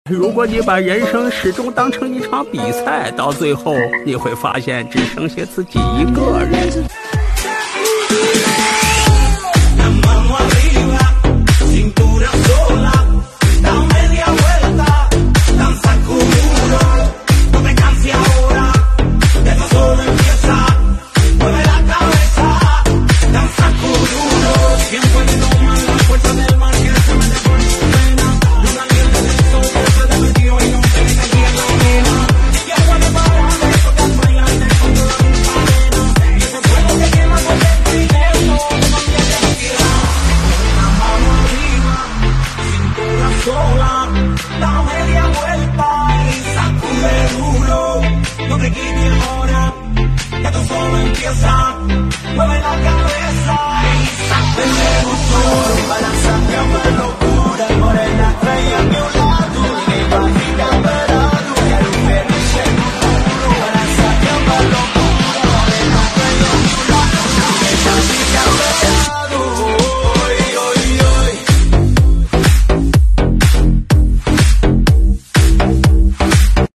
如果你把人生始终当成一场比赛，到最后你会发现只剩下自己一个人。 Da media vuelta y sacude duro, no te quites ahora, que esto solo empieza, mueve la cabeza y sacude duro, balanza,